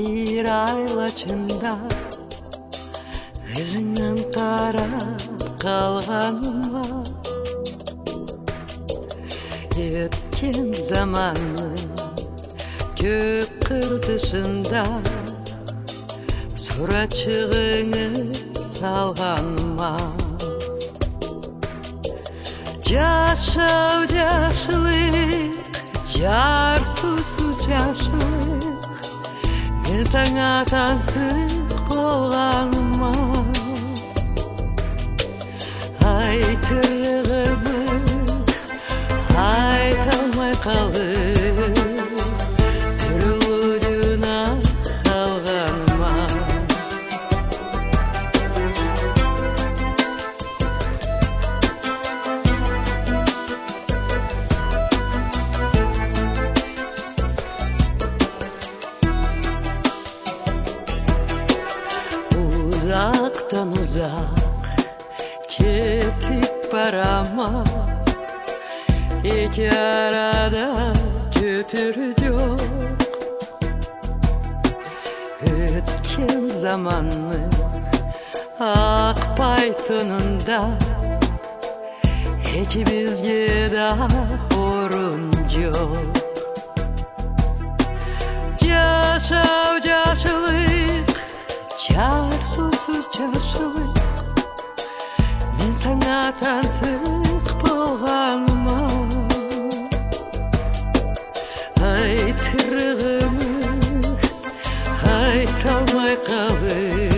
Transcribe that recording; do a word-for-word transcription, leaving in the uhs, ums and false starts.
bir айлачында ізіңнен қарап қалғаныма өткен заманның көк қыртышында суратшығыңы салғаныма жашау жашылық жарсусыз жашылық мен саңа таңсық болғаныма айтырғымы айта алмай қалып түрілудіна қалғаныма Uzaktan uzak ketip barama İki arada köpür yok Ötken zamanın ak paytonunda Hiç bizge daha orun yok Yaşav yaşlılık Çarsuzsuz çarşılık Men sana tansık bolğaныма Aytırğımı ayta алмай қалып